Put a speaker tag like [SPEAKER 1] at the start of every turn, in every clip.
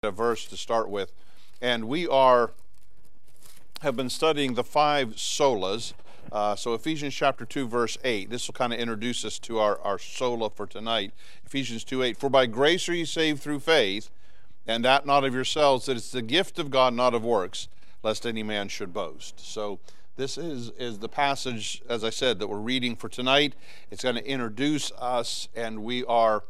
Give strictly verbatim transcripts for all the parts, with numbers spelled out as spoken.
[SPEAKER 1] A verse to start with, and we are have been studying the five solas. Uh, so Ephesians chapter two, verse eight. This will kind of introduce us to our, our sola for tonight. Ephesians two eight. For by grace are ye saved through faith, and that not of yourselves, that it's the gift of God, not of works, lest any man should boast. So this is, is the passage, as I said, that we're reading for tonight. It's going to introduce us, and we are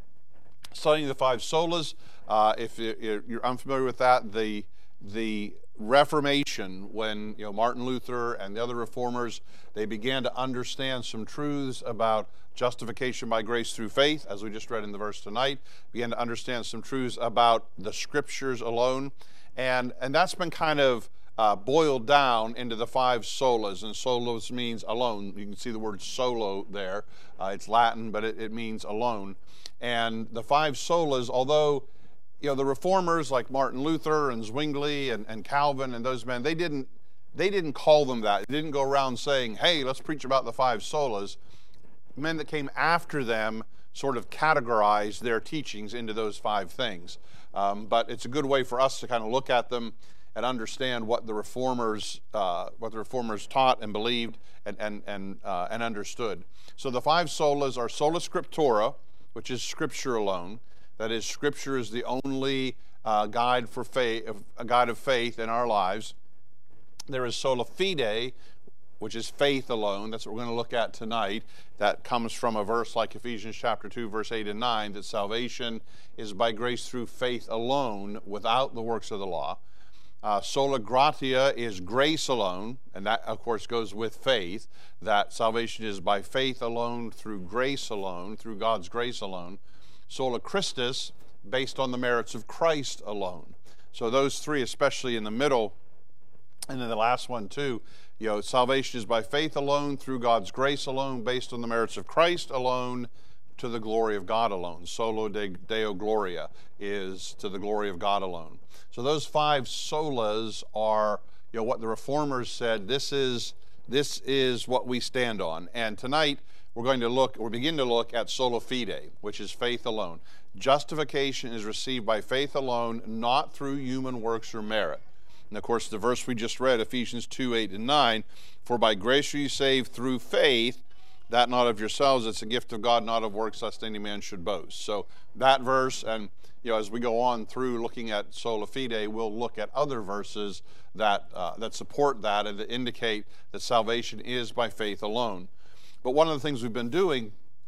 [SPEAKER 1] studying the five solas. Uh, if you're unfamiliar with that, the the Reformation, when you know Martin Luther and the other reformers, they began to understand some truths about justification by grace through faith, as we just read in the verse tonight, began to understand some truths about the Scriptures alone, and and that's been kind of uh, boiled down into the five solas, and solos means alone. You can see the word solo there. Uh, it's Latin, but it, it means alone. And the five solas, although you know, the reformers like Martin Luther and Zwingli and, and Calvin and those men, they didn't they didn't call them that. They didn't go around saying, hey, let's preach about the five solas. Men that came after them sort of categorized their teachings into those five things. Um, but it's a good way for us to kind of look at them and understand what the reformers uh, what the reformers taught and believed and and and, uh, and understood. So the five solas are sola scriptura, which is Scripture alone. That is, Scripture is the only uh, guide for faith, a guide of faith in our lives. There is sola fide, which is faith alone. That's what we're going to look at tonight. That comes from a verse like Ephesians chapter two, verse eight and nine, that salvation is by grace through faith alone, without the works of the law. Uh, sola gratia is grace alone, and that, of course, goes with faith, that salvation is by faith alone, through grace alone, through God's grace alone. Sola Christus, based on the merits of Christ alone. So those three, especially in the middle, and then the last one too, you know, salvation is by faith alone, through God's grace alone, based on the merits of Christ alone, to the glory of God alone. Solo Deo Gloria is to the glory of God alone. So those five solas are, you know, what the reformers said, this is, this is what we stand on. And tonight, we're going to look, or begin to look at sola fide, which is faith alone. Justification is received by faith alone, not through human works or merit. And of course, the verse we just read, Ephesians two, eight and nine, for by grace are you saved through faith, that not of yourselves, it's a gift of God, not of works, lest any man should boast. So that verse, and you know, as we go on through looking at sola fide, we'll look at other verses that uh, that support that and that indicate that salvation is by faith alone. But one of the things we've been doing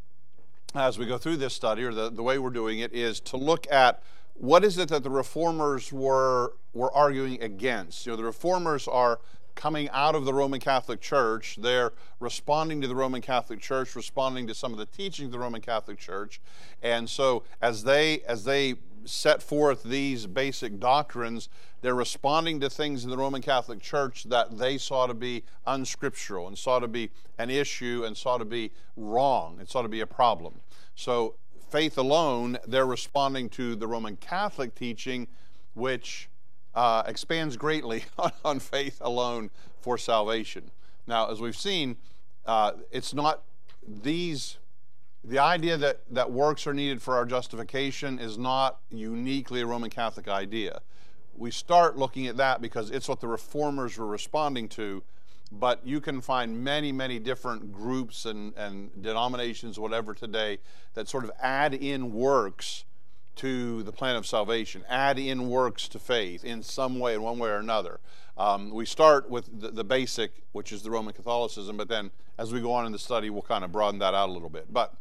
[SPEAKER 1] as we go through this study, or the, the way we're doing it, is to look at what is it that the reformers were were arguing against. You know, the reformers are coming out of the Roman Catholic Church. They're responding to the Roman Catholic Church, responding to some of the teachings of the Roman Catholic Church. And so as they as they set forth these basic doctrines, they're responding to things in the Roman Catholic Church that they saw to be unscriptural and saw to be an issue and saw to be wrong and saw to be a problem. So faith alone, they're responding to the Roman Catholic teaching, which uh, expands greatly on, on faith alone for salvation. Now, as we've seen, uh, it's not these The idea that, that works are needed for our justification is not uniquely a Roman Catholic idea. We start looking at that because it's what the reformers were responding to, but you can find many, many different groups and, and denominations, whatever today, that sort of add in works to the plan of salvation, add in works to faith in some way, in one way or another. Um, we start with the, the basic, which is the Roman Catholicism, but then as we go on in the study, we'll kind of broaden that out a little bit. But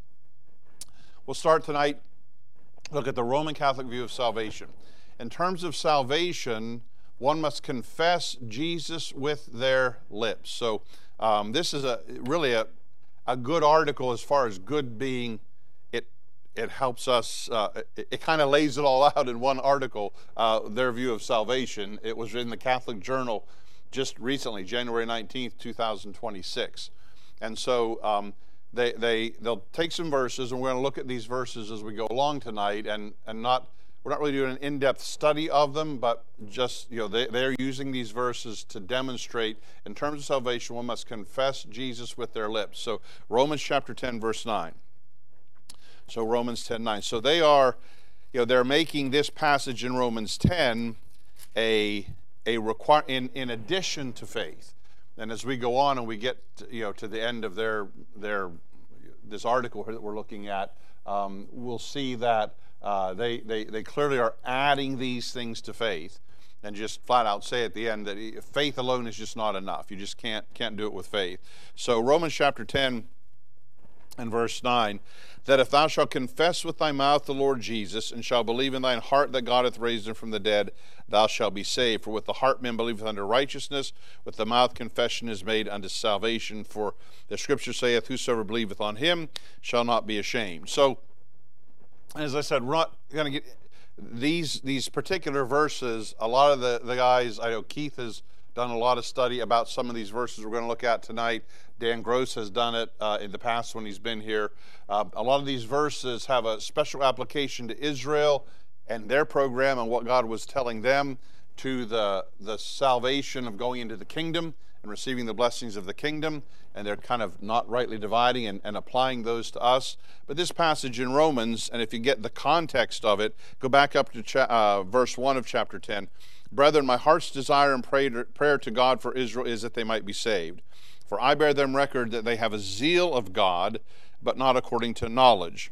[SPEAKER 1] we'll start tonight, look at the Roman Catholic view of salvation. In terms of salvation, one must confess Jesus with their lips. So um, this is a really a, a good article as far as good being. It it helps us, uh, it, it kind of lays it all out in one article, uh, their view of salvation. It was in the Catholic Journal just recently, January nineteenth, two thousand twenty-six. And so um, They, they, they'll take some verses, and we're going to look at these verses as we go along tonight, and, and not, we're not really doing an in-depth study of them, but just, you know, they, they're using these verses to demonstrate, in terms of salvation, one must confess Jesus with their lips. So Romans chapter ten, verse nine. So Romans ten, nine. So they are, you know, they're making this passage in Romans ten a a require in in addition to faith. And as we go on and we get to, you know to the end of their their this article that we're looking at, um, we'll see that uh, they they they clearly are adding these things to faith, and just flat out say at the end that faith alone is just not enough. You just can't can't do it with faith. So Romans chapter ten and verse nine, that if thou shalt confess with thy mouth the Lord Jesus, and shalt believe in thine heart that God hath raised him from the dead, thou shalt be saved. For with the heart man believeth unto righteousness, with the mouth confession is made unto salvation. For the scripture saith, whosoever believeth on him shall not be ashamed. So, as I said, we're not going to get these these particular verses. A lot of the, the guys, I know Keith has done a lot of study about some of these verses we're going to look at tonight. Dan Gross has done it uh, in the past when he's been here. Uh, a lot of these verses have a special application to Israel and their program and what God was telling them, to the the salvation of going into the kingdom and receiving the blessings of the kingdom, and they're kind of not rightly dividing and, and applying those to us. But this passage in Romans, and if you get the context of it, go back up to cha- uh, verse one of chapter ten. Brethren, my heart's desire and prayer to God for Israel is that they might be saved. For I bear them record that they have a zeal of God, but not according to knowledge.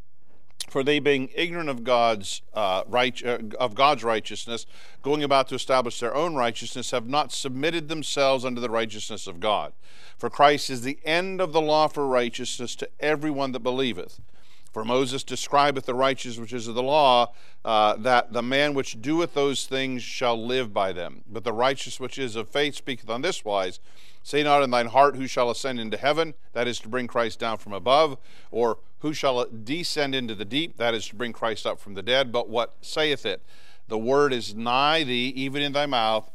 [SPEAKER 1] For they, being ignorant of God's uh, right, uh, of God's righteousness, going about to establish their own righteousness, have not submitted themselves unto the righteousness of God. For Christ is the end of the law for righteousness to every one that believeth. For Moses describeth the righteousness which is of the law, uh, that the man which doeth those things shall live by them. But the righteousness which is of faith speaketh on this wise, say not in thine heart, who shall ascend into heaven, that is to bring Christ down from above, or who shall descend into the deep, that is to bring Christ up from the dead. But what saith it? The word is nigh thee, even in thy mouth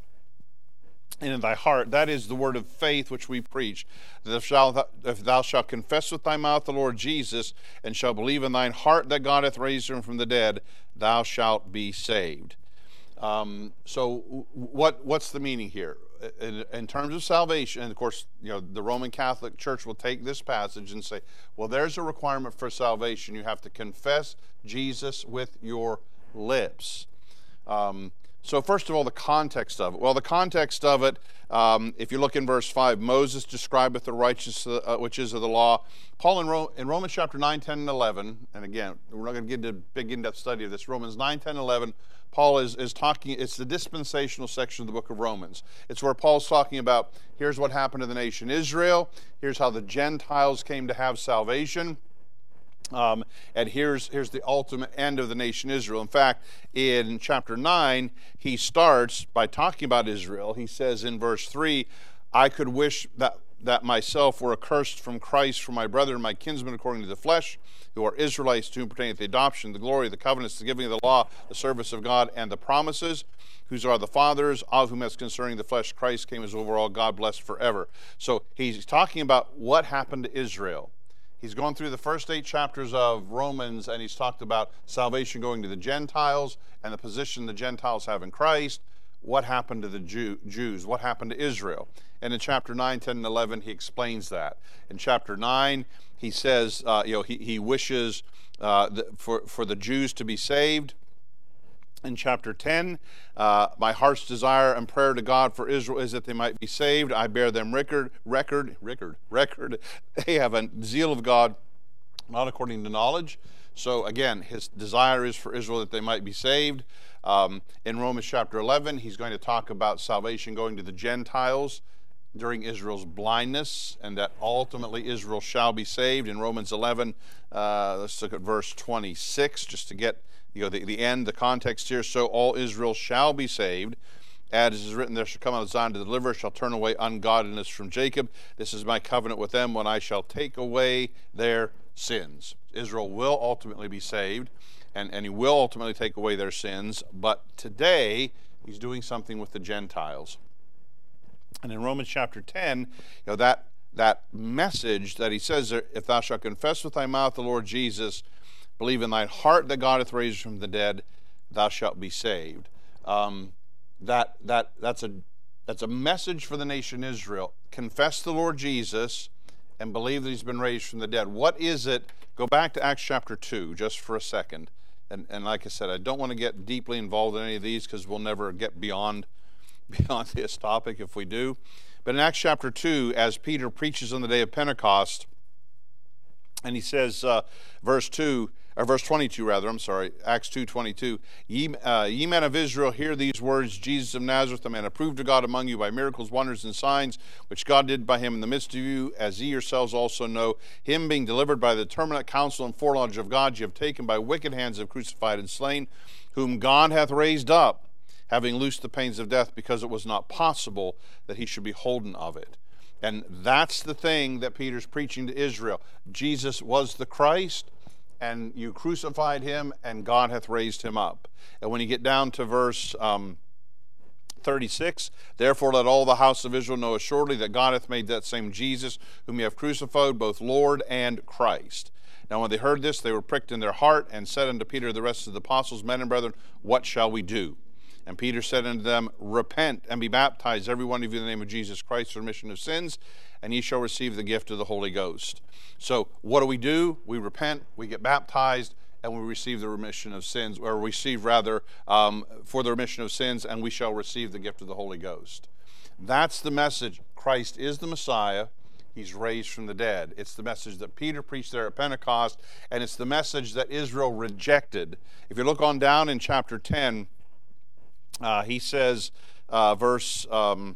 [SPEAKER 1] and in thy heart. That is the word of faith which we preach. That if, shalt, if thou shalt confess with thy mouth the Lord Jesus, and shalt believe in thine heart that God hath raised him from the dead, thou shalt be saved. Um, so what what's the meaning here? In, in terms of salvation, and of course, you know, the Roman Catholic Church will take this passage and say, well, there's a requirement for salvation. You have to confess Jesus with your lips. Um, so first of all, the context of it. Well, the context of it, um, if you look in verse five, Moses describeth the righteousness uh, which is of the law. Paul in, Ro- in Romans chapter nine, ten, and eleven, and again, we're not going to get into a big in-depth study of this, Romans nine, ten, eleven, Paul is, is talking, it's the dispensational section of the book of Romans. It's where Paul's talking about, here's what happened to the nation Israel, here's how the Gentiles came to have salvation, um, and here's, here's the ultimate end of the nation Israel. In fact, in chapter nine, he starts by talking about Israel. He says in verse three, I could wish that that myself were accursed from Christ for my brethren, my kinsmen according to the flesh, who are Israelites, to whom pertaineth the adoption, the glory, the covenants, the giving of the law, the service of God, and the promises, whose are the fathers, of whom as concerning the flesh Christ came as overall, God blessed forever. So he's talking about what happened to Israel. He's gone through the first eight chapters of Romans, and he's talked about salvation going to the Gentiles and the position the Gentiles have in Christ. What happened to the Jew, Jews? What happened to Israel? And in chapter nine, ten, and eleven, he explains that. In chapter nine, he says, uh, you know, he, he wishes uh, the, for, for the Jews to be saved. In chapter ten, uh, my heart's desire and prayer to God for Israel is that they might be saved. I bear them record, record, record, record. They have a zeal of God, not according to knowledge. So again, his desire is for Israel that they might be saved. Um, in Romans chapter eleven, he's going to talk about salvation going to the Gentiles during Israel's blindness, and that ultimately Israel shall be saved. In Romans eleven, uh, let's look at verse twenty-six, just to get you know the, the end, the context here. So all Israel shall be saved. As is written, there shall come out of Zion to deliver, shall turn away ungodliness from Jacob. This is my covenant with them when I shall take away their sins. Israel will ultimately be saved, and, and he will ultimately take away their sins. But today, he's doing something with the Gentiles. And in Romans chapter ten, you know, that, that message that he says, if thou shalt confess with thy mouth the Lord Jesus, believe in thine heart that God hath raised him from the dead, thou shalt be saved. Um, that that that's a that's a message for the nation Israel. Confess the Lord Jesus and believe that he's been raised from the dead. What is it? Go back to Acts chapter two just for a second. And, and like I said, I don't want to get deeply involved in any of these because we'll never get beyond, beyond this topic if we do. But in Acts chapter two, as Peter preaches on the day of Pentecost, and he says, uh, verse two, or verse twenty-two rather, I'm sorry, Acts two twenty-two, ye, uh, ye men of Israel, hear these words, Jesus of Nazareth, a man approved of God among you by miracles, wonders, and signs, which God did by him in the midst of you, as ye yourselves also know, him being delivered by the determinate counsel and foreknowledge of God, ye have taken by wicked hands, have crucified and slain, whom God hath raised up, having loosed the pains of death, because it was not possible that he should be holden of it. And that's the thing that Peter's preaching to Israel. Jesus was the Christ, and you crucified him, and God hath raised him up. And when you get down to verse um, thirty-six, therefore let all the house of Israel know assuredly that God hath made that same Jesus, whom ye have crucified, both Lord and Christ. Now when they heard this, they were pricked in their heart, and said unto Peter and the rest of the apostles, Men and brethren, what shall we do? And Peter said unto them, Repent and be baptized, every one of you, in the name of Jesus Christ, for remission of sins, and ye shall receive the gift of the Holy Ghost. So what do we do? We repent, we get baptized, and we receive the remission of sins, or receive rather um, for the remission of sins, and we shall receive the gift of the Holy Ghost. That's the message. Christ is the Messiah. He's raised from the dead. It's the message that Peter preached there at Pentecost, and it's the message that Israel rejected. If you look on down in chapter ten, Uh, he says, uh, verse um,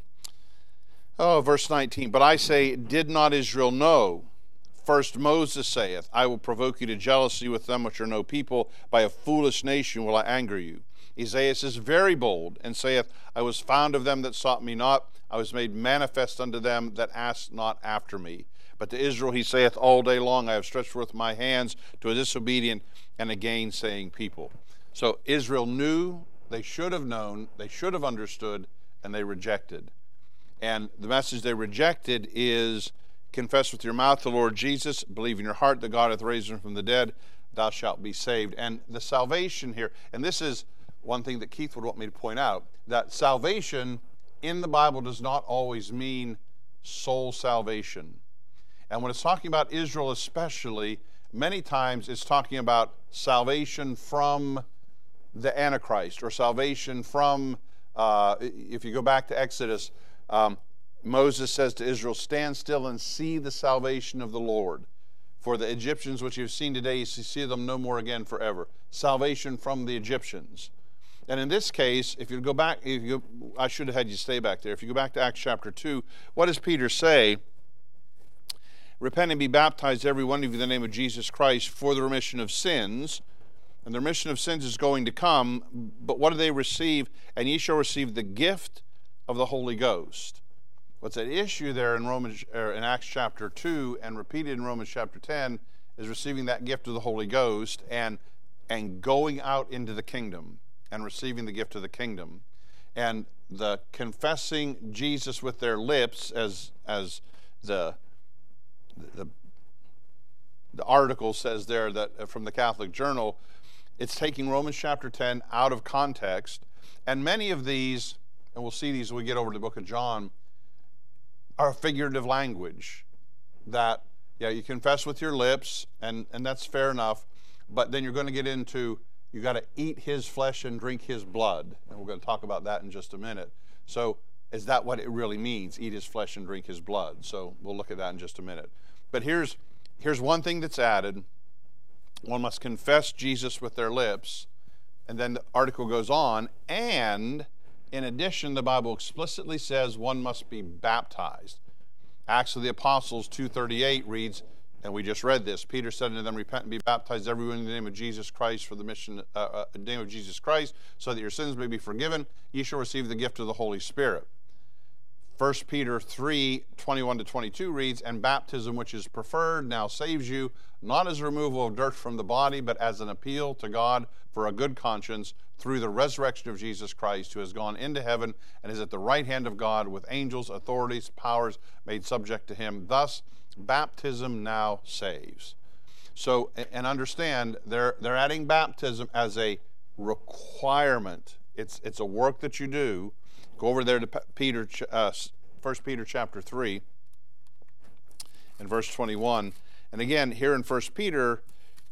[SPEAKER 1] oh, verse nineteen, But I say, did not Israel know? First Moses saith, I will provoke you to jealousy with them which are no people. By a foolish nation will I anger you. Esaias is very bold, and saith, I was found of them that sought me not. I was made manifest unto them that asked not after me. But to Israel he saith all day long, I have stretched forth my hands to a disobedient and a gainsaying people. So Israel knew. They should have known, they should have understood, and they rejected. And the message they rejected is, confess with your mouth the Lord Jesus, believe in your heart that God hath raised him from the dead, thou shalt be saved. And the salvation here, and this is one thing that Keith would want me to point out, that salvation in the Bible does not always mean soul salvation. And when it's talking about Israel especially, many times it's talking about salvation from the Antichrist, or salvation from, uh, if you go back to Exodus, um, Moses says to Israel, stand still and see the salvation of the Lord. For the Egyptians which you have seen today, you see them no more again forever. Salvation from the Egyptians. And in this case, if you go back, if you, I should have had you stay back there. If you go back to Acts chapter two, what does Peter say? Repent and be baptized, every one of you, in the name of Jesus Christ, for the remission of sins. And the remission of sins is going to come, but what do they receive? And ye shall receive the gift of the Holy Ghost. What's at issue there in Romans, or in Acts chapter two, and repeated in Romans chapter ten, is receiving that gift of the Holy Ghost and and going out into the kingdom and receiving the gift of the kingdom, and the confessing Jesus with their lips, as as the the the article says there that from the Catholic Journal. It's taking Romans chapter ten out of context, and many of these, and we'll see these when we get over to the book of John, are figurative language that, yeah, you confess with your lips, and, and that's fair enough, but then you're going to get into, you got to eat his flesh and drink his blood, and we're going to talk about that in just a minute. So is that what it really means, eat his flesh and drink his blood? So we'll look at that in just a minute. But here's here's one thing that's added. One must confess Jesus with their lips, and then the article goes on, and in addition, the Bible explicitly says one must be baptized. Acts of the Apostles two thirty-eight reads, and we just read this, Peter said unto them, Repent and be baptized, everyone, in the name of Jesus Christ, for the mission, uh, uh, the name of Jesus Christ, so that your sins may be forgiven. Ye shall receive the gift of the Holy Spirit. First Peter three twenty-one to twenty-two reads, And baptism which is preferred now saves you, not as a removal of dirt from the body, but as an appeal to God for a good conscience through the resurrection of Jesus Christ, who has gone into heaven and is at the right hand of God, with angels, authorities, powers made subject to him. Thus, baptism now saves. So, and understand, they're, they're adding baptism as a requirement. It's, it's a work that you do. Go over there to Peter, uh, First Peter chapter three, and verse twenty-one. And again, here in First Peter,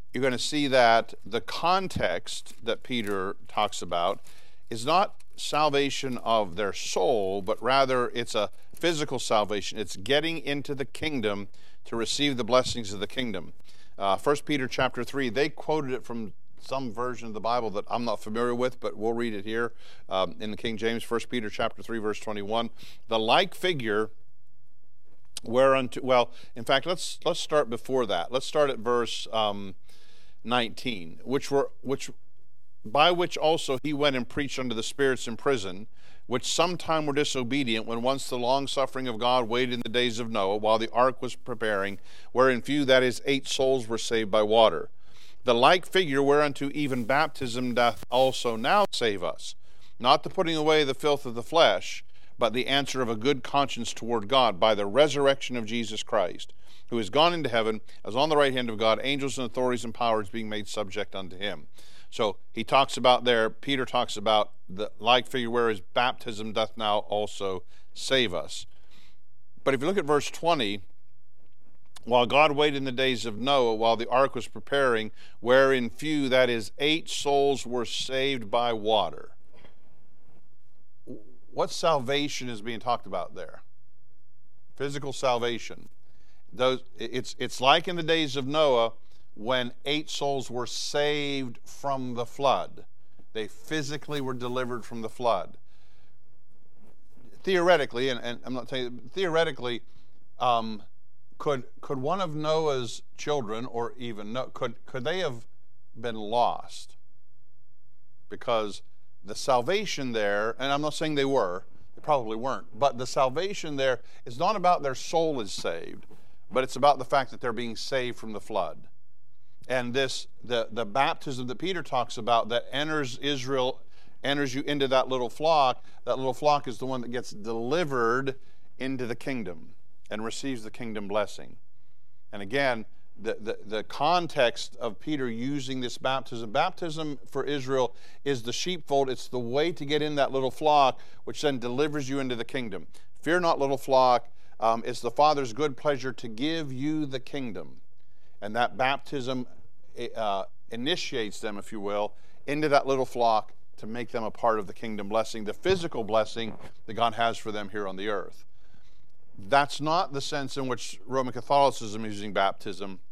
[SPEAKER 1] you're going to see that the context that Peter talks about is not salvation of their soul, but rather it's a physical salvation. It's getting into the kingdom to receive the blessings of the kingdom. Uh, First Peter chapter three, they quoted it from some version of the Bible that I'm not familiar with, but we'll read it here um, in the King James. First Peter chapter three, verse twenty-one. The like figure whereunto, well, in fact, let's let's start before that. Let's start at verse um, nineteen, which were which by which also he went and preached unto the spirits in prison, which sometime were disobedient, when once the long suffering of God waited in the days of Noah, while the ark was preparing, wherein few, that is, eight souls were saved by water. The like figure whereunto even baptism doth also now save us, not the putting away the filth of the flesh, but the answer of a good conscience toward God by the resurrection of Jesus Christ, who is gone into heaven, as on the right hand of God, angels and authorities and powers being made subject unto him. So he talks about there, Peter talks about the like figure where his baptism doth now also save us. But if you look at verse twenty, while God waited in the days of Noah, while the ark was preparing, wherein few, that is, eight souls were saved by water. What salvation is being talked about there? Physical salvation. Those, it's, it's like in the days of Noah, when eight souls were saved from the flood. They physically were delivered from the flood. Theoretically, and, and I'm not telling you, theoretically, um, could could one of Noah's children, or even no, could could they have been lost? Because the salvation there, and I'm not saying they were, they probably weren't, but the salvation there is not about their soul is saved, but it's about the fact that they're being saved from the flood. And this, the, the baptism that Peter talks about that enters Israel, enters you into that little flock, that little flock is the one that gets delivered into the kingdom and receives the kingdom blessing. And again, the, the, the context of Peter using this baptism, baptism for Israel is the sheepfold. It's the way to get in that little flock, which then delivers you into the kingdom. Fear not, little flock. Um, it's the Father's good pleasure to give you the kingdom. And that baptism uh, initiates them, if you will, into that little flock to make them a part of the kingdom blessing, the physical blessing that God has for them here on the earth. That's not the sense in which Roman Catholicism is using baptism.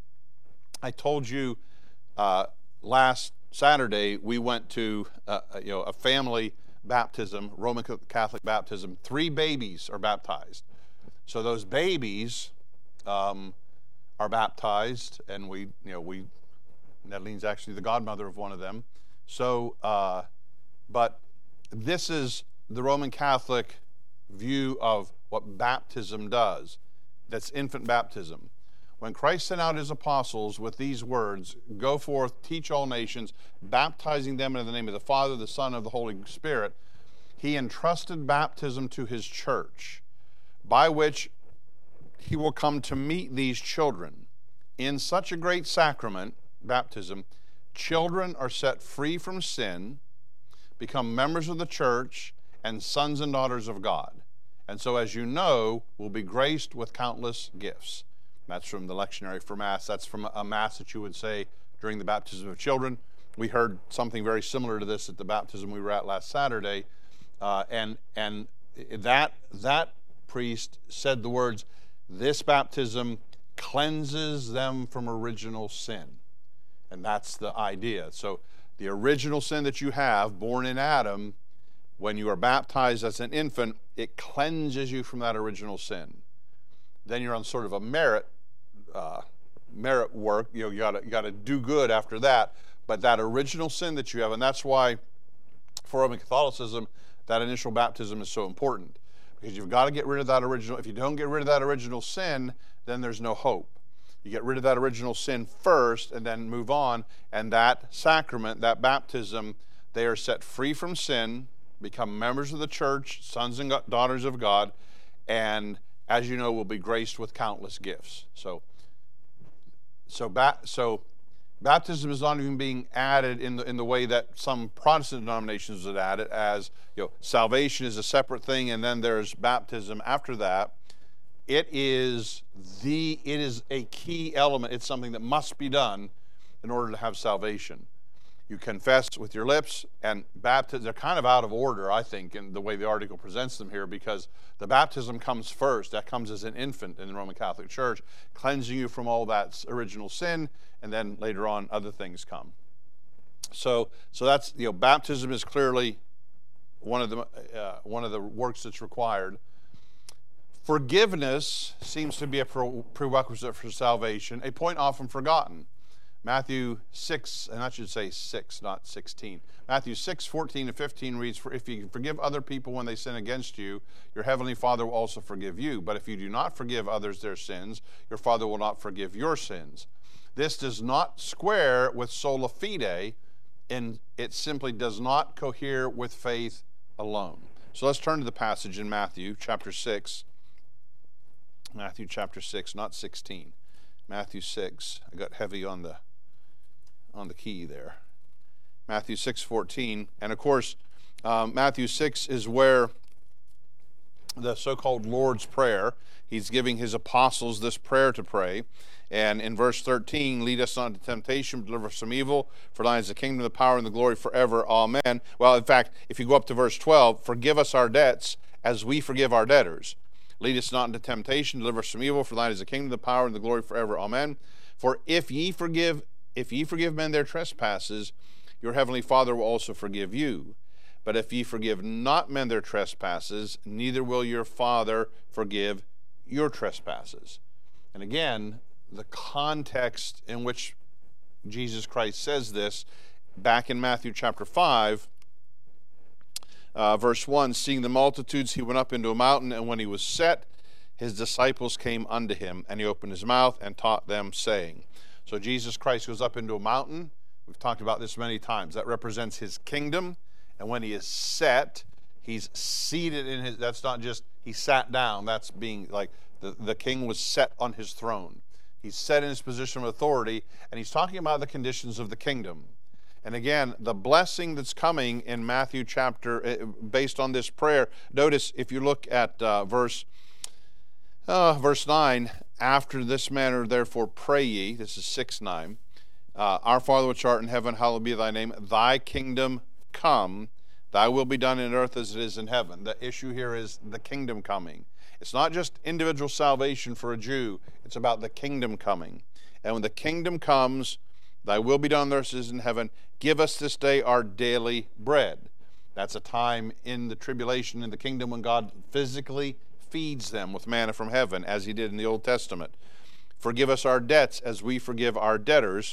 [SPEAKER 1] I told you uh, last Saturday we went to uh, you know a family baptism, Roman Catholic baptism. Three babies are baptized. So those babies um, are baptized, and we, you know, we, Natalie's actually the godmother of one of them. So, uh, but this is the Roman Catholic view of what baptism does. That's infant baptism. When Christ sent out his apostles with these words, go forth, teach all nations, baptizing them in the name of the Father, the Son, and of the Holy Spirit, he entrusted baptism to his church, by which he will come to meet these children. In such a great sacrament, baptism, children are set free from sin, become members of the church, and sons and daughters of God. And so, as you know, will be graced with countless gifts. That's from the lectionary for Mass. That's from a Mass that you would say during the baptism of children. We heard something very similar to this at the baptism we were at last Saturday. Uh, and and that that priest said the words, this baptism cleanses them from original sin. And that's the idea. So the original sin that you have, born in Adam, when you are baptized as an infant, it cleanses you from that original sin. Then you're on sort of a merit uh, merit work. You know, you gotta you gotta do good after that. But that original sin that you have, and that's why for Roman Catholicism, that initial baptism is so important. Because you've got to get rid of that original. If you don't get rid of that original sin, then there's no hope. You get rid of that original sin first and then move on. And that sacrament, that baptism, they are set free from sin, become members of the church, sons and daughters of God, and as you know, will be graced with countless gifts. So, so, ba- so baptism is not even being added in the in the way that some Protestant denominations would add it, as you know, salvation is a separate thing, and then there's baptism after that. It is the it is a key element. It's something that must be done in order to have salvation. You confess with your lips, and baptism, they're kind of out of order, I think, in the way the article presents them here, because the baptism comes first. That comes as an infant in the Roman Catholic Church, cleansing you from all that original sin, and then later on other things come. So, so that's, you know, baptism is clearly one of the uh, one of the works that's required. Forgiveness seems to be a prerequisite for salvation, a point often forgotten. Matthew six, and I should say six, not sixteen. Matthew six, fourteen and fifteen reads, "For if you forgive other people when they sin against you, your heavenly Father will also forgive you. But if you do not forgive others their sins, your Father will not forgive your sins." This does not square with sola fide, and it simply does not cohere with faith alone. So let's turn to the passage in Matthew chapter six. Matthew chapter six, not sixteen. Matthew six. I got heavy on the on the key there. Matthew six fourteen, and of course, um, Matthew six is where the so-called Lord's Prayer. He's giving his apostles this prayer to pray. And in verse thirteen, "Lead us not into temptation, deliver us from evil. For thine is the kingdom, the power, and the glory forever. Amen." Well, in fact, if you go up to verse twelve, "Forgive us our debts as we forgive our debtors. Lead us not into temptation, deliver us from evil. For thine is the kingdom, the power, and the glory forever. Amen. For if ye forgive, if ye forgive men their trespasses, your heavenly Father will also forgive you. But if ye forgive not men their trespasses, neither will your Father forgive your trespasses." And again, the context in which Jesus Christ says this, back in Matthew chapter five, uh, verse one, "Seeing the multitudes, he went up into a mountain, and when he was set, his disciples came unto him, and he opened his mouth and taught them, saying." So Jesus Christ goes up into a mountain. We've talked about this many times. That represents his kingdom. And when he is set, he's seated in his, that's not just he sat down. That's being like the, the king was set on his throne. He's set in his position of authority, and he's talking about the conditions of the kingdom. And again, the blessing that's coming in Matthew chapter, based on this prayer, notice if you look at uh, verse uh, verse nine, "After this manner therefore pray ye," this is six nine, uh, "Our Father which art in heaven, hallowed be thy name. Thy kingdom come, thy will be done in earth as it is in heaven." The issue here is the kingdom coming. It's not just individual salvation for a Jew. It's about the kingdom coming. "And when the kingdom comes, thy will be done on earth as it is in heaven. Give us this day our daily bread." That's a time in the tribulation in the kingdom when God physically feeds them with manna from heaven, as he did in the Old Testament. "Forgive us our debts as we forgive our debtors.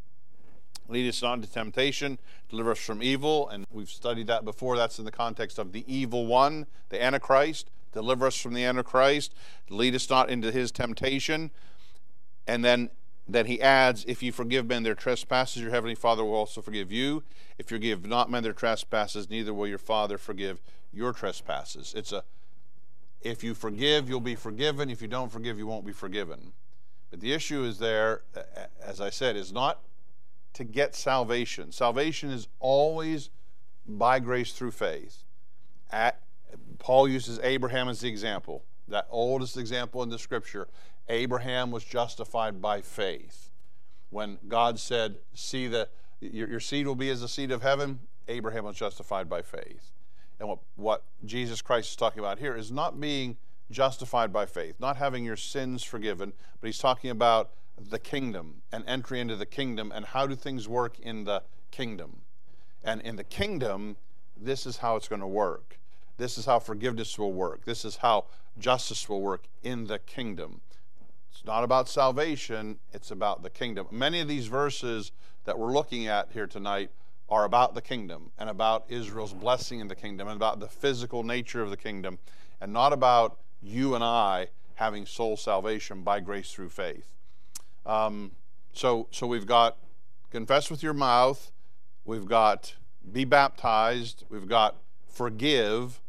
[SPEAKER 1] Lead us not into temptation, deliver us from evil." And we've studied that before. That's in the context of the evil one, the Antichrist. Deliver us from the Antichrist. Lead us not into his temptation. And then, then he adds, "If you forgive men their trespasses, your heavenly Father will also forgive you. If you forgive not men their trespasses, neither will your Father forgive your trespasses." It's a, if you forgive, you'll be forgiven. If you don't forgive, you won't be forgiven. But the issue is there, as I said, is not to get salvation. Salvation is always by grace through faith. At, Paul uses Abraham as the example, that oldest example in the scripture. Abraham was justified by faith. When God said, "See the your, your seed will be as the seed of heaven," Abraham was justified by faith. And what, what Jesus Christ is talking about here is not being justified by faith, not having your sins forgiven, but he's talking about the kingdom and entry into the kingdom and how do things work in the kingdom. And in the kingdom, this is how it's going to work. This is how forgiveness will work. This is how justice will work in the kingdom. It's not about salvation, it's about the kingdom. Many of these verses that we're looking at here tonight are about the kingdom and about Israel's blessing in the kingdom and about the physical nature of the kingdom, and not about you and I having soul salvation by grace through faith. Um, so, so we've got confess with your mouth, we've got be baptized, we've got forgive.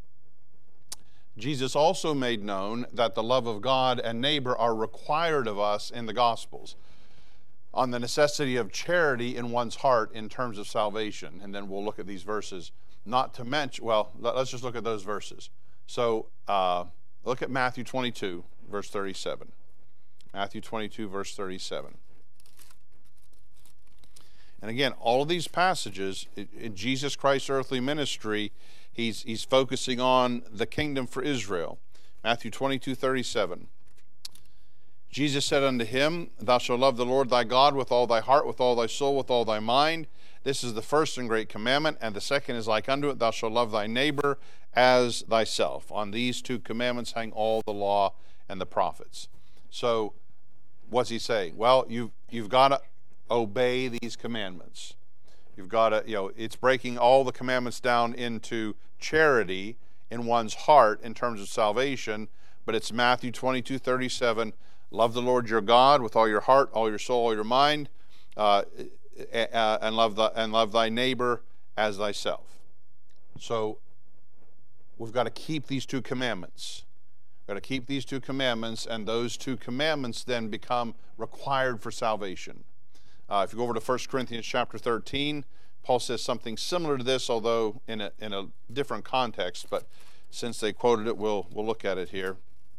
[SPEAKER 1] Jesus also made known that the love of God and neighbor are required of us in the Gospels, on the necessity of charity in one's heart in terms of salvation. And then we'll look at these verses, not to mention, well, let's just look at those verses. So uh, look at Matthew twenty-two, verse thirty-seven. Matthew twenty-two, verse thirty-seven. And again, all of these passages in Jesus Christ's earthly ministry, he's, he's focusing on the kingdom for Israel. Matthew twenty-two thirty-seven. Jesus said unto him, Thou shalt love the Lord thy God with all thy heart, with all thy soul, with all thy mind. This is the first and great commandment, and the second is like unto it, Thou shalt love thy neighbor as thyself. On these two commandments hang all the law and the prophets. So, what's he saying? Well, you've, you've got to obey these commandments. You've got to, you know, it's breaking all the commandments down into charity in one's heart in terms of salvation, but it's Matthew twenty-two thirty-seven, love the Lord your God with all your heart, all your soul, all your mind, uh, and love the, and love thy neighbor as thyself. So we've got to keep these two commandments. We've got to keep these two commandments, and those two commandments then become required for salvation. Uh, if you go over to First Corinthians chapter thirteen, Paul says something similar to this, although in a, in a different context, but since they quoted it, we'll, we'll look at it here.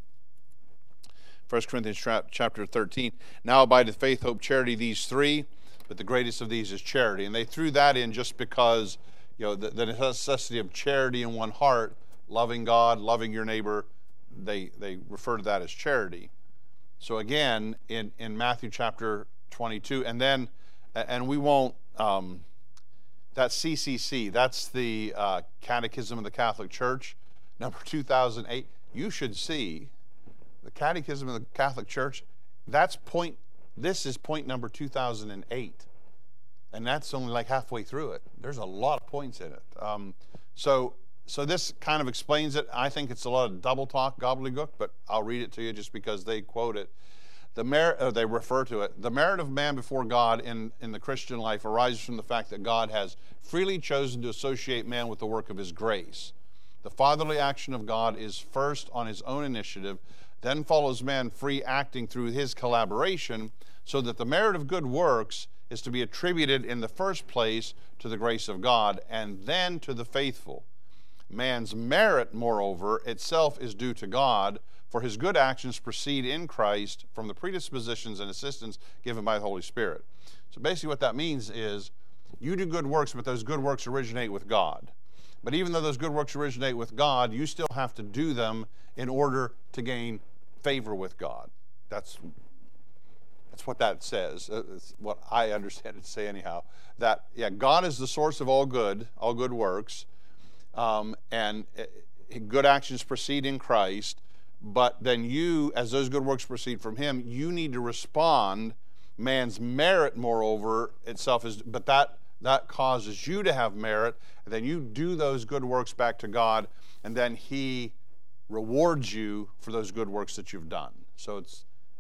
[SPEAKER 1] First Corinthians chapter thirteen, now abideth faith, hope, charity, these three, but the greatest of these is charity. And they threw that in just because, you know, the, the necessity of charity in one heart, loving God, loving your neighbor, they, they refer to that as charity. So again, in, in Matthew chapter twenty-two, and then, and we won't, um, that's C C C, that's the uh, Catechism of the Catholic Church, number two thousand eight. You should see the Catechism of the Catholic Church. That's point, this is point number two thousand eight, and that's only like halfway through it. There's a lot of points in it. Um, so, so this kind of explains it. I think it's a lot of double talk, gobbledygook, but I'll read it to you just because they quote it. The merit, uh, they refer to it. The merit of man before God in, in the Christian life arises from the fact that God has freely chosen to associate man with the work of his grace. The fatherly action of God is first on his own initiative, then follows man free acting through his collaboration, so that the merit of good works is to be attributed in the first place to the grace of God, and then to the faithful. Man's merit, moreover, itself is due to God, for his good actions proceed in Christ from the predispositions and assistance given by the Holy Spirit. So basically what that means is you do good works, but those good works originate with God. But even though those good works originate with God, you still have to do them in order to gain favor with God. That's, that's what that says. It's what I understand it to say anyhow. That, yeah, God is the source of all good, all good works, um, and good actions proceed in Christ. But then you, as those good works proceed from him, you need to respond. Man's merit, moreover, itself is, but that that causes you to have merit, and then you do those good works back to God, and then he rewards you for those good works that you've done. So it's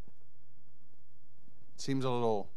[SPEAKER 1] it seems a little,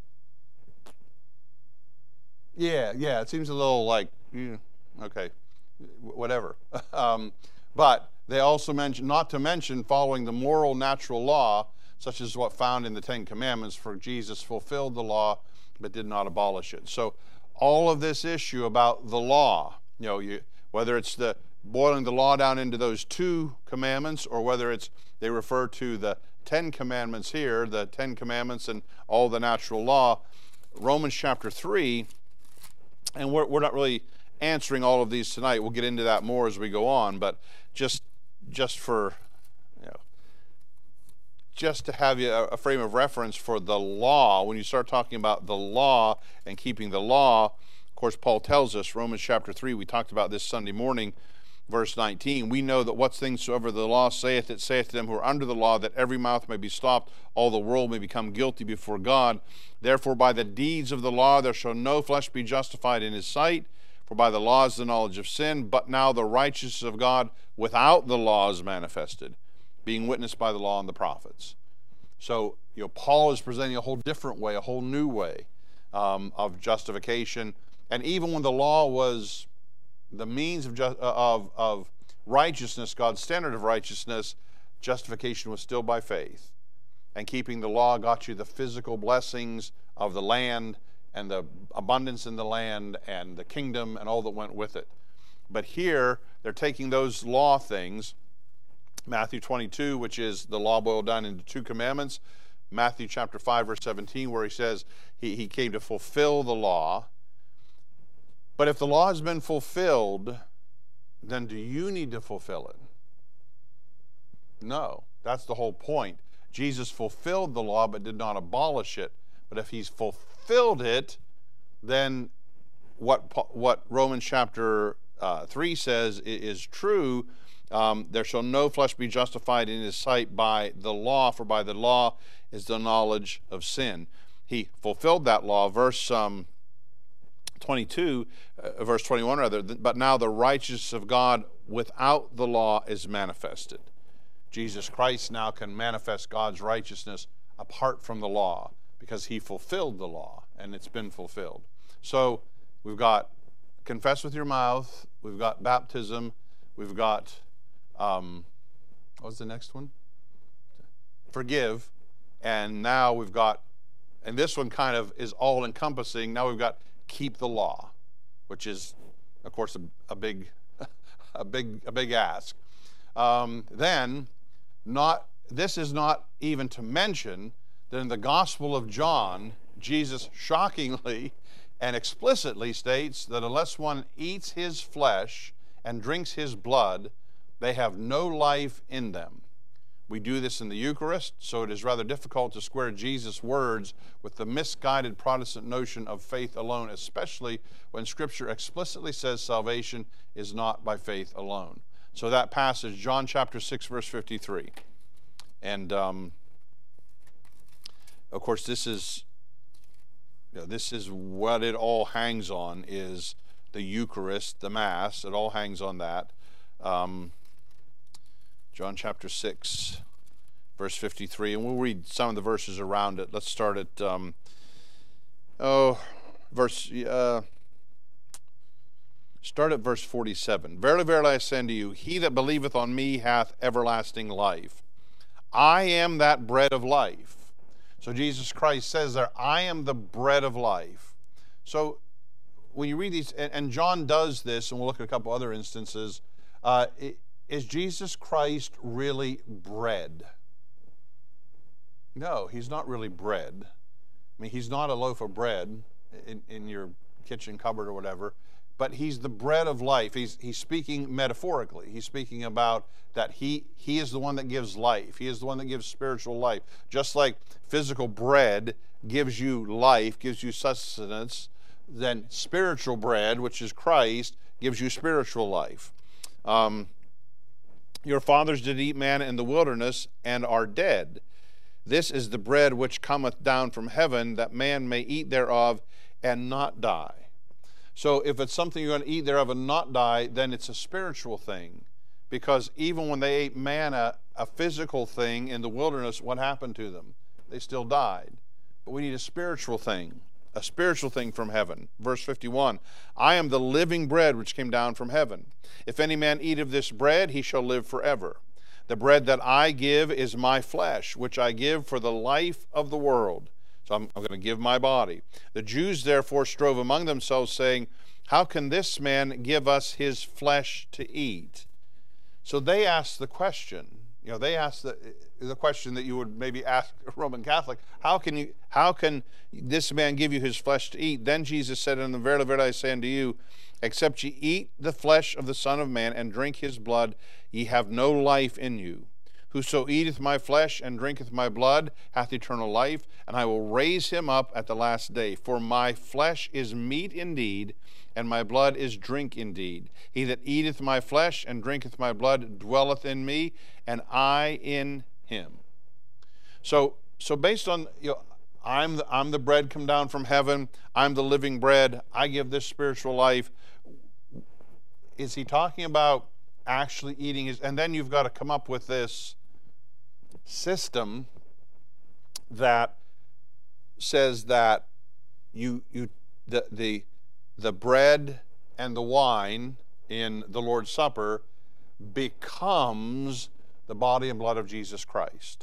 [SPEAKER 1] yeah, yeah, it seems a little like, yeah, okay, whatever. um, but they also mention, not to mention, following the moral natural law, such as what found in the Ten Commandments, for Jesus fulfilled the law but did not abolish it. So all of this issue about the law, you know, you, whether it's the boiling the law down into those two commandments, or whether it's they refer to the Ten Commandments here, the Ten Commandments and all the natural law, Romans chapter three, and we're, we're not really answering all of these tonight. We'll get into that more as we go on, but just just for, you know, just to have you a, a frame of reference for the law, when you start talking about the law and keeping the law, of course, Paul tells us, Romans chapter three, we talked about this Sunday morning, verse nineteen, we know that what things soever the law saith, it saith to them who are under the law, that every mouth may be stopped, all the world may become guilty before God. Therefore, by the deeds of the law there shall no flesh be justified in his sight, for by the law is the knowledge of sin, but now the righteousness of God without the law is manifested, being witnessed by the law and the prophets. So, you know, Paul is presenting a whole different way, a whole new way um, of justification. And even when the law was the means of, just, of, of righteousness, God's standard of righteousness, justification was still by faith. And keeping the law got you the physical blessings of the land and the abundance in the land and the kingdom and all that went with it. But here, they're taking those law things, Matthew twenty-two, which is the law boiled down into two commandments, Matthew chapter five, verse seventeen, where he says he, he came to fulfill the law, But if the law has been fulfilled, then do you need to fulfill it? No. That's the whole point. Jesus fulfilled the law but did not abolish it. But if he's fulfilled it, then what what Romans chapter uh, three says is true. Um, there shall no flesh be justified in his sight by the law, for by the law is the knowledge of sin. He fulfilled that law. Verse um, twenty-two, uh, verse twenty-one rather, but now the righteousness of God without the law is manifested. Jesus Christ now can manifest God's righteousness apart from the law because he fulfilled the law and it's been fulfilled. So we've got confess with your mouth, we've got baptism, we've got, um, what was the next one? Forgive, and now we've got, and this one kind of is all-encompassing, now we've got keep the law, which is, of course, a, a big, a big, a big ask. Um, then, not this is not even to mention that in the Gospel of John, Jesus shockingly and explicitly states that unless one eats his flesh and drinks his blood, they have no life in them. We do this in the Eucharist, so it is rather difficult to square Jesus' words with the misguided Protestant notion of faith alone, especially when Scripture explicitly says salvation is not by faith alone. So that passage, John chapter six, verse fifty-three. And, um, of course, this is, you know, this is what it all hangs on, is the Eucharist, the Mass. It all hangs on that. Um, John chapter six, verse fifty-three. And we'll read some of the verses around it. Let's start at, um, oh, verse... Uh, Start at verse forty-seven. Verily, verily, I say unto you, he that believeth on me hath everlasting life. I am that bread of life. So Jesus Christ says there, I am the bread of life. So when you read these, and, and John does this, and we'll look at a couple other instances, uh, is Jesus Christ really bread? No, he's not really bread. I mean, he's not a loaf of bread in, in your kitchen cupboard or whatever. But he's the bread of life. He's, he's speaking metaphorically. He's speaking about that he, he is the one that gives life. He is the one that gives spiritual life. Just like physical bread gives you life, gives you sustenance, then spiritual bread, which is Christ, gives you spiritual life. Um, Your fathers did eat manna in the wilderness and are dead. This is the bread which cometh down from heaven, that man may eat thereof and not die. So if it's something you're going to eat thereof and not die, then it's a spiritual thing. Because even when they ate manna, a physical thing in the wilderness, what happened to them? They still died. But we need a spiritual thing, a spiritual thing from heaven. Verse fifty-one, I am the living bread which came down from heaven. If any man eat of this bread, he shall live forever. The bread that I give is my flesh, which I give for the life of the world. So I'm, I'm going to give my body. The Jews therefore strove among themselves, saying, how can this man give us his flesh to eat? So they asked the question, you know, they asked the, the question that you would maybe ask a Roman Catholic, how can you, how can this man give you his flesh to eat? Then Jesus said unto them, verily, verily, I say unto you, except ye eat the flesh of the Son of Man and drink his blood, ye have no life in you. Whoso eateth my flesh and drinketh my blood hath eternal life, and I will raise him up at the last day. For my flesh is meat indeed, and my blood is drink indeed. He that eateth my flesh and drinketh my blood dwelleth in me, and I in him. So, so based on, you know, I'm the, I'm the bread come down from heaven. I'm the living bread. I give this spiritual life. Is he talking about actually eating his? And then you've got to come up with this system that says that you you the the the bread and the wine in the Lord's Supper becomes the body and blood of Jesus Christ.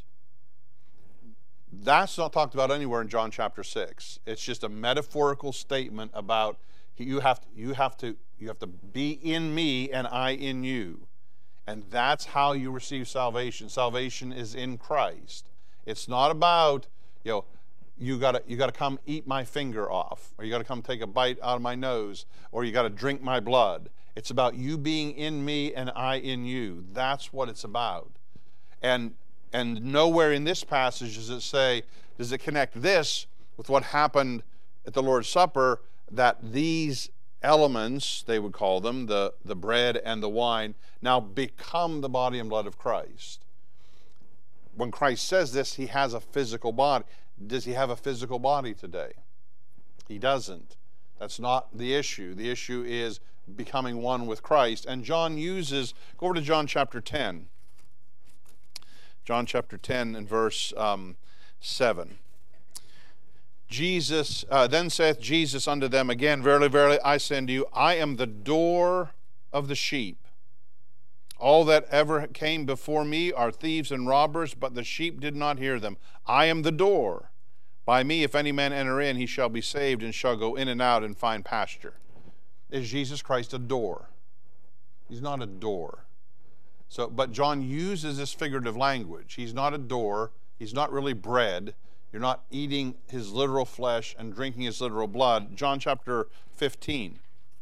[SPEAKER 1] That's not talked about anywhere in John chapter six. It's just a metaphorical statement about you have to, you have to you have to be in me and I in you. And that's how you receive salvation. Salvation is in Christ. It's not about, you know, you got to you got to come eat my finger off, or you got to come take a bite out of my nose, or you got to drink my blood. It's about you being in me and I in you. That's what it's about. And and nowhere in this passage does it say, does it connect this with what happened at the Lord's Supper, that these elements, they would call them, the, the bread and the wine, now become the body and blood of Christ. When Christ says this, he has a physical body. Does he have a physical body today? He doesn't. That's not the issue. The issue is becoming one with Christ. And John uses, go over to John chapter ten. John chapter ten and verse um, seven. Jesus, uh, then saith Jesus unto them again, Verily, verily, I say unto you, I am the door of the sheep. All that ever came before me are thieves and robbers, but the sheep did not hear them. I am the door. By me, if any man enter in, he shall be saved, and shall go in and out and find pasture. Is Jesus Christ a door? He's not a door. So, but John uses this figurative language. He's not a door. He's not really bread. You're not eating his literal flesh and drinking his literal blood. John chapter fifteen.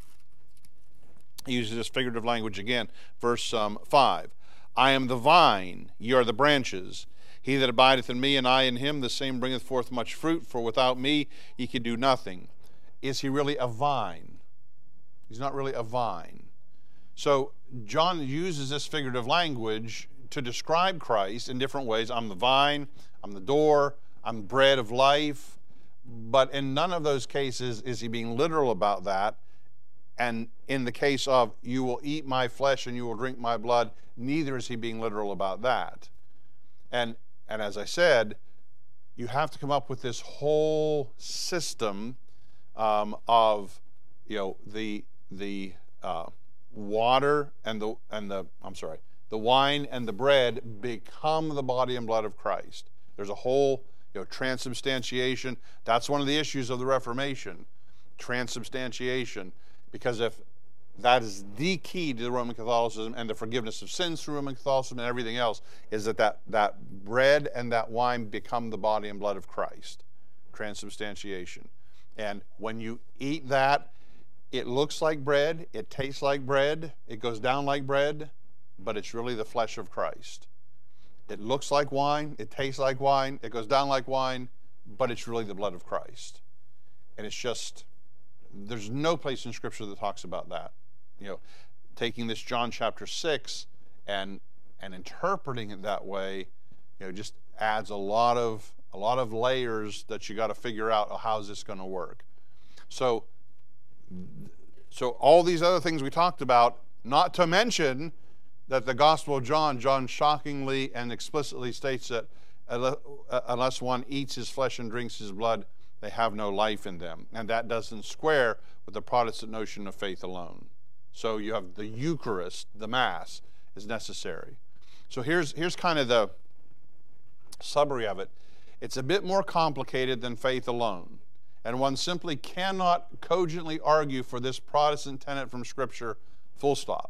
[SPEAKER 1] He uses this figurative language again. Verse um, five. I am the vine, ye are the branches. He that abideth in me, and I in him, the same bringeth forth much fruit, for without me ye can do nothing. Is he really a vine? He's not really a vine. So John uses this figurative language to describe Christ in different ways. I'm the vine, I'm the door, I'm bread of life. But in none of those cases is he being literal about that. And in the case of you will eat my flesh and you will drink my blood, neither is he being literal about that. And and as I said, you have to come up with this whole system um, of, you know, the the uh, water and the and the I'm sorry, the wine and the bread become the body and blood of Christ. There's a whole, you know, transubstantiation. That's one of the issues of the Reformation, transubstantiation. Because if that is the key to the Roman Catholicism and the forgiveness of sins through Roman Catholicism and everything else, is that that, that bread and that wine become the body and blood of Christ. Transubstantiation. And when you eat that, it looks like bread, it tastes like bread, it goes down like bread, but it's really the flesh of Christ. It looks like wine, it tastes like wine, it goes down like wine, but it's really the blood of Christ. And it's just, there's no place in Scripture that talks about that. You know, taking this John chapter six and and interpreting it that way, you know, just adds a lot of a lot of layers that you got to figure out, oh, how's this going to work. So, so all these other things we talked about, not to mention that the Gospel of John, John shockingly and explicitly states that unless one eats his flesh and drinks his blood, they have no life in them. And that doesn't square with the Protestant notion of faith alone. So you have the Eucharist, the Mass, is necessary. So here's, here's kind of the summary of it. It's a bit more complicated than faith alone. And one simply cannot cogently argue for this Protestant tenet from Scripture, full stop.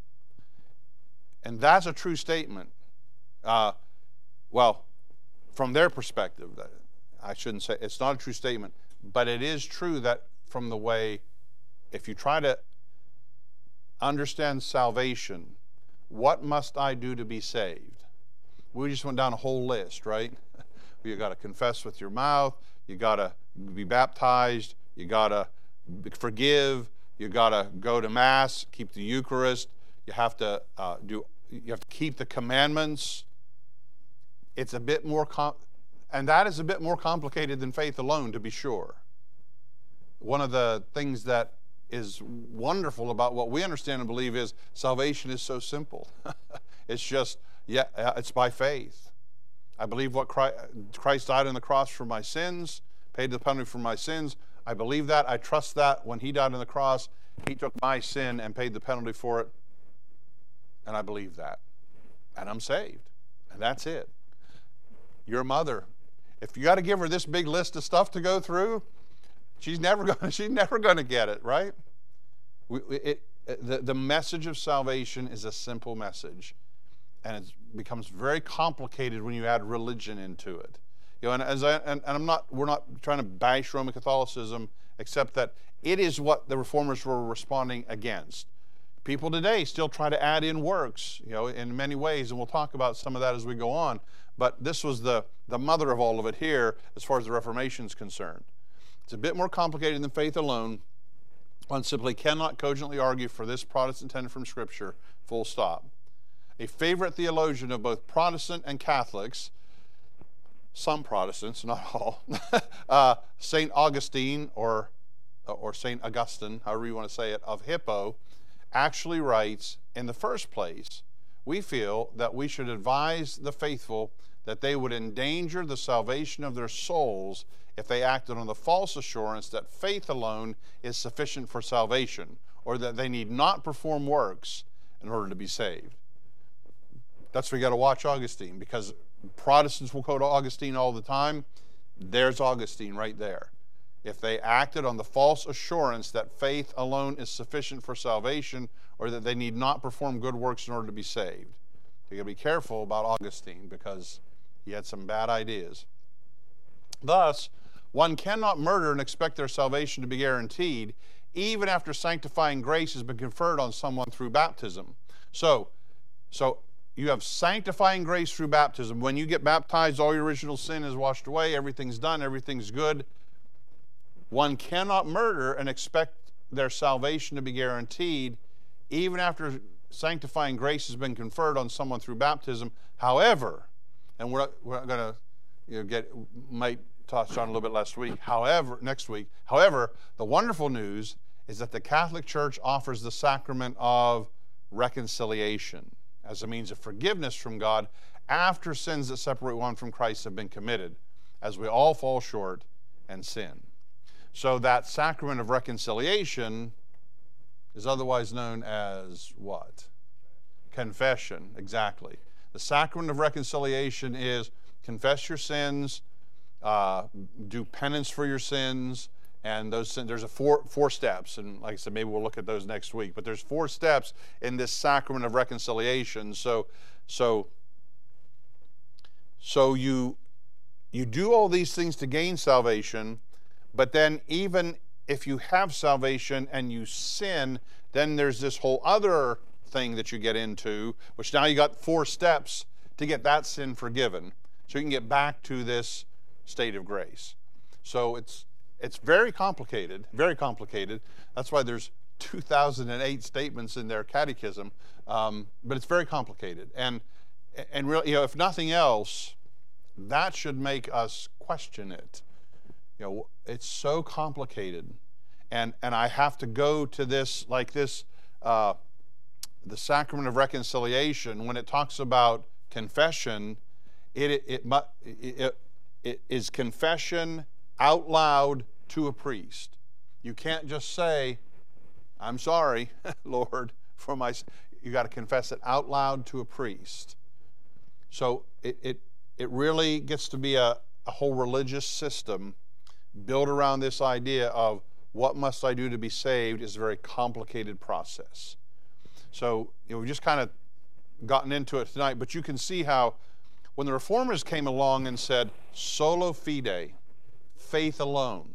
[SPEAKER 1] And that's a true statement. Uh, well, from their perspective, I shouldn't say, it's not a true statement, but it is true that from the way, if you try to understand salvation, what must I do to be saved? We just went down a whole list, right? You got to confess with your mouth, you got to be baptized, you got to forgive, you got to go to Mass, keep the Eucharist, you have to uh, do, you have to keep the commandments. It's a bit more, com- and that is a bit more complicated than faith alone, to be sure. One of the things that is wonderful about what we understand and believe is salvation is so simple. It's just, yeah, it's by faith. I believe what Christ, Christ died on the cross for my sins, paid the penalty for my sins. I believe that. I trust that when he died on the cross, he took my sin and paid the penalty for it. And I believe that. And I'm saved. And that's it. Your mother, if you got to give her this big list of stuff to go through, she's never going. She's never going to get it, right? We, it, it, the, the message of salvation is a simple message, and it becomes very complicated when you add religion into it. You know, and as I and, and I'm not we're not trying to bash Roman Catholicism, except that it is what the reformers were responding against. People today still try to add in works, you know, in many ways, and we'll talk about some of that as we go on. But this was the, the mother of all of it here as far as the Reformation is concerned. It's a bit more complicated than faith alone. One simply cannot cogently argue for this Protestant tenet from Scripture, full stop. A favorite theologian of both Protestant and Catholics, some Protestants, not all, uh, Saint Augustine or, or Saint Augustine, however you want to say it, of Hippo, actually writes, in the first place, we feel that we should advise the faithful that they would endanger the salvation of their souls if they acted on the false assurance that faith alone is sufficient for salvation, or that they need not perform works in order to be saved. That's where you got to watch Augustine, because Protestants will quote Augustine all the time. There's Augustine right there. If they acted on the false assurance that faith alone is sufficient for salvation, or that they need not perform good works in order to be saved. You got to be careful about Augustine, because he had some bad ideas. Thus, one cannot murder and expect their salvation to be guaranteed, even after sanctifying grace has been conferred on someone through baptism. So, so you have sanctifying grace through baptism. When you get baptized, all your original sin is washed away, everything's done, everything's good. One cannot murder and expect their salvation to be guaranteed, even after sanctifying grace has been conferred on someone through baptism. However, and we're, we're going to you know, get, might touch on a little bit last week, however, next week. However, the wonderful news is that the Catholic Church offers the sacrament of reconciliation as a means of forgiveness from God after sins that separate one from Christ have been committed, as we all fall short and sin. So that sacrament of reconciliation is otherwise known as what? Confession, exactly. The sacrament of reconciliation is confess your sins, uh, do penance for your sins, and those sin, there's a four four steps, and like I said, maybe we'll look at those next week. But there's four steps in this sacrament of reconciliation. So, so, so you you do all these things to gain salvation. But then even if you have salvation and you sin, then there's this whole other thing that you get into, which now you got four steps to get that sin forgiven. So you can get back to this state of grace. So it's it's very complicated, very complicated. That's why there's two thousand eight statements in their catechism, um, but it's very complicated. And, and really, you know, if nothing else, that should make us question it. You know, it's so complicated, and and I have to go to this like this, uh, the sacrament of reconciliation. When it talks about confession, it it it, it it it is confession out loud to a priest. You can't just say, "I'm sorry, Lord, for my." You got to confess it out loud to a priest. So it it it really gets to be a, a whole religious system built around this idea of what must I do to be saved is a very complicated process. So, you know, we've just kind of gotten into it tonight, but you can see how when the Reformers came along and said, solo fide, faith alone,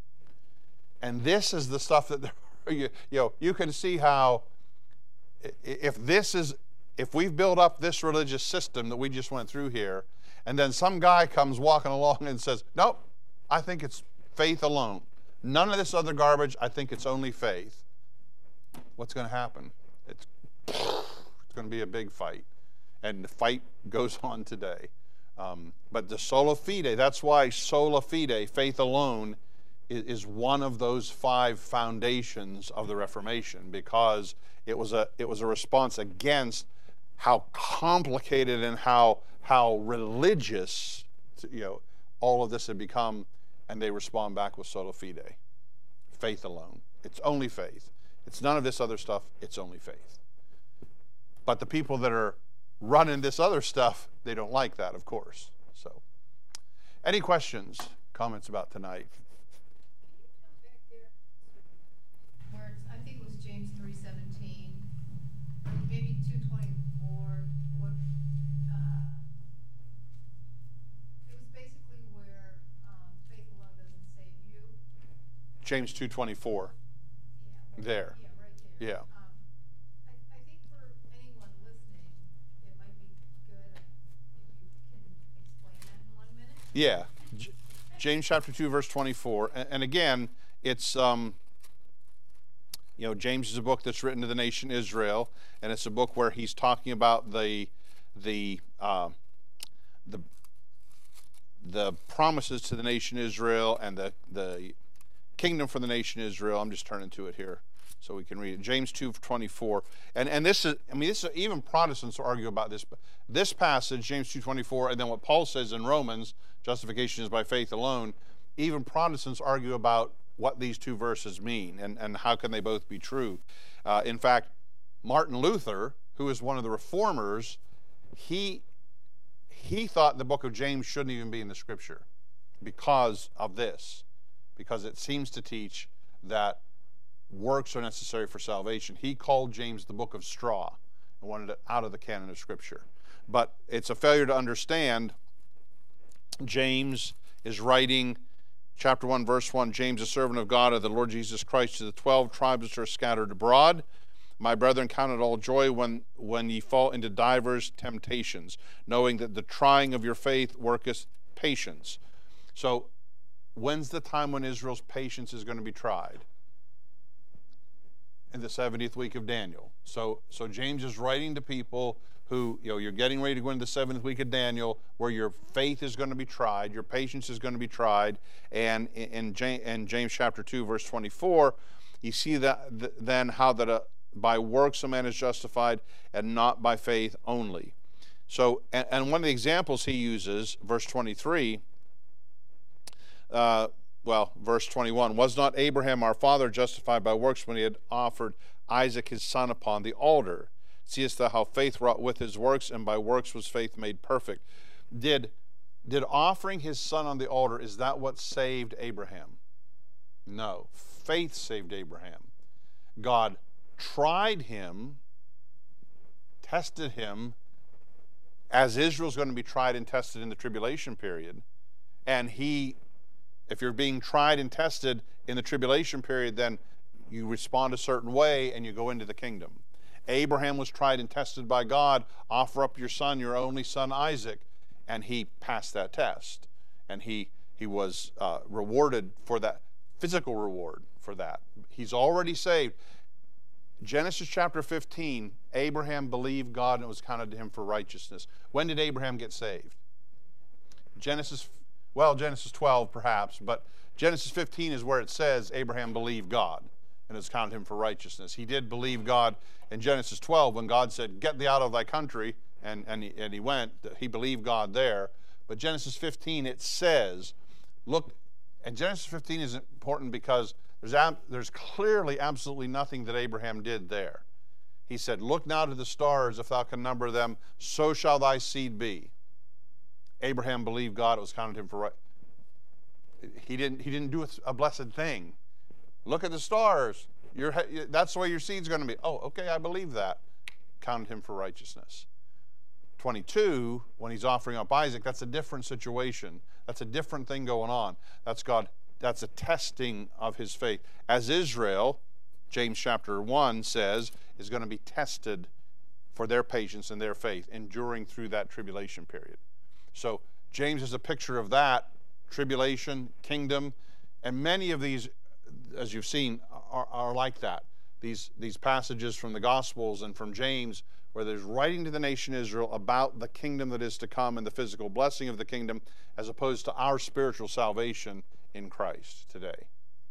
[SPEAKER 1] and this is the stuff that, you, you know, you can see how if this is, if we've built up this religious system that we just went through here, and then some guy comes walking along and says, nope, I think it's faith alone. None of this other garbage. I think it's only faith. What's going to happen? It's, it's going to be a big fight. And the fight goes on today. Um, but the sola fide, that's why sola fide, faith alone, is, is one of those five foundations of the Reformation, because it was a, it was a response against how complicated and how, how religious, you know, all of this had become. And they respond back with sola fide, faith alone. It's only faith. It's none of this other stuff. It's only faith. But the people that are running this other stuff, they don't like that, of course. So, any questions, comments about tonight?
[SPEAKER 2] Where it's, I think it was James three seventeen, maybe two twenty-four. What? Uh, it was basically
[SPEAKER 1] James two twenty-four.
[SPEAKER 2] Yeah, well,
[SPEAKER 1] There.
[SPEAKER 2] Yeah, right there.
[SPEAKER 1] Yeah.
[SPEAKER 2] Um, I, I think for anyone listening, it might be good if you can explain that in one minute.
[SPEAKER 1] Yeah. J- James chapter two, verse twenty-four. And, and again, it's, um, you know, James is a book that's written to the nation Israel, and it's a book where he's talking about the, the, uh, the, the promises to the nation Israel and the, the kingdom for the nation Israel. I'm just turning to it here so we can read it. James two twenty-four. And and this is, I mean, this is, even Protestants argue about this. This passage, James two twenty-four, and then what Paul says in Romans, justification is by faith alone, even Protestants argue about what these two verses mean and, and how can they both be true. Uh, in fact, Martin Luther, who is one of the reformers, he he thought the book of James shouldn't even be in the scripture because of this, because it seems to teach that works are necessary for salvation. He called James the book of straw and wanted it out of the canon of scripture. But it's a failure to understand. James is writing, chapter one, verse one, James, a servant of God, of the Lord Jesus Christ, to the twelve tribes which are scattered abroad. My brethren, count it all joy when, when ye fall into divers temptations, knowing that the trying of your faith worketh patience. So, when's the time when Israel's patience is going to be tried? In the seventieth week of Daniel. So, so James is writing to people who, you know, you're getting ready to go into the seventh week of Daniel, where your faith is going to be tried, your patience is going to be tried. And in, in, in James chapter two, verse twenty-four, you see that then how that a, by works a man is justified, and not by faith only. So, and, and one of the examples he uses, verse twenty-three, uh, well, verse twenty-one, was not Abraham our father justified by works when he had offered Isaac his son upon the altar? Seest thou how faith wrought with his works, and by works was faith made perfect? Did, did offering his son on the altar, is that what saved Abraham? No. Faith saved Abraham. God tried him, tested him, as Israel's going to be tried and tested in the tribulation period. And he, if you're being tried and tested in the tribulation period, then you respond a certain way and you go into the kingdom. Abraham was tried and tested by God. Offer up your son, your only son Isaac, and he passed that test. And he he was uh, rewarded for that, physical reward for that. He's already saved. Genesis chapter fifteen, Abraham believed God and it was counted to him for righteousness. When did Abraham get saved? Genesis, well, Genesis twelve perhaps, but Genesis fifteen is where it says Abraham believed God and it was counted him for righteousness. He did believe God in Genesis twelve when God said, get thee out of thy country, and, and, he, and he went. He believed God there. But Genesis fifteen, it says, look, and Genesis fifteen is important because There's, ab- there's clearly absolutely nothing that Abraham did there. He said, look now to the stars, if thou can number them, so shall thy seed be. Abraham believed God, it was counted him for right. He didn't, he didn't do a blessed thing. Look at the stars. You're, that's the way your seed's going to be. Oh, okay, I believe that. Counted him for righteousness. twenty-two, when he's offering up Isaac, that's a different situation. That's a different thing going on. That's God. That's a testing of his faith. As Israel, James chapter one says, is going to be tested for their patience and their faith, enduring through that tribulation period. So James is a picture of that, tribulation, kingdom, and many of these, as you've seen, are, are like that. These, these passages from the Gospels and from James, where there's writing to the nation Israel about the kingdom that is to come and the physical blessing of the kingdom, as opposed to our spiritual salvation in Christ today.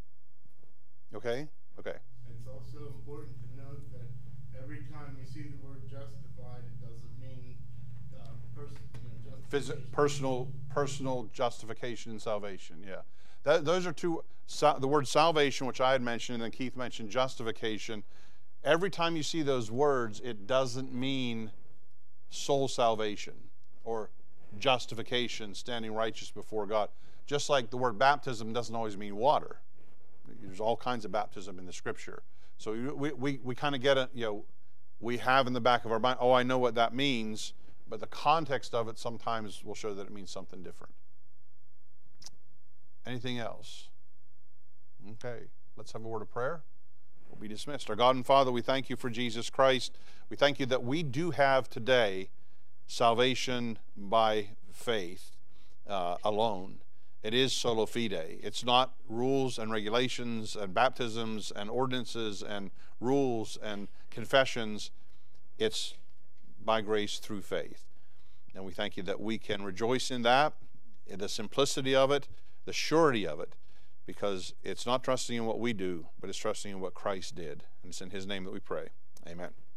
[SPEAKER 1] Okay? Okay.
[SPEAKER 3] It's also important to note that every time you see the word justified, it doesn't mean uh, pers- you know, justification.
[SPEAKER 1] Phys- personal, personal justification and salvation, yeah. That, those are two, sa- the word salvation, which I had mentioned, and then Keith mentioned justification. Every time you see those words, it doesn't mean soul salvation or justification, standing righteous before God. Just like the word baptism doesn't always mean water. There's all kinds of baptism in the Scripture. So we, we, we kind of get it, you know, we have in the back of our mind, oh, I know what that means, but the context of it sometimes will show that it means something different. Anything else? Okay, let's have a word of prayer. We'll be dismissed. Our God and Father, we thank you for Jesus Christ. We thank you that we do have today salvation by faith uh, alone. It is sola fide. It's not rules and regulations and baptisms and ordinances and rules and confessions. It's by grace through faith. And we thank you that we can rejoice in that, in the simplicity of it, the surety of it, because it's not trusting in what we do, but it's trusting in what Christ did. And it's in his name that we pray. Amen.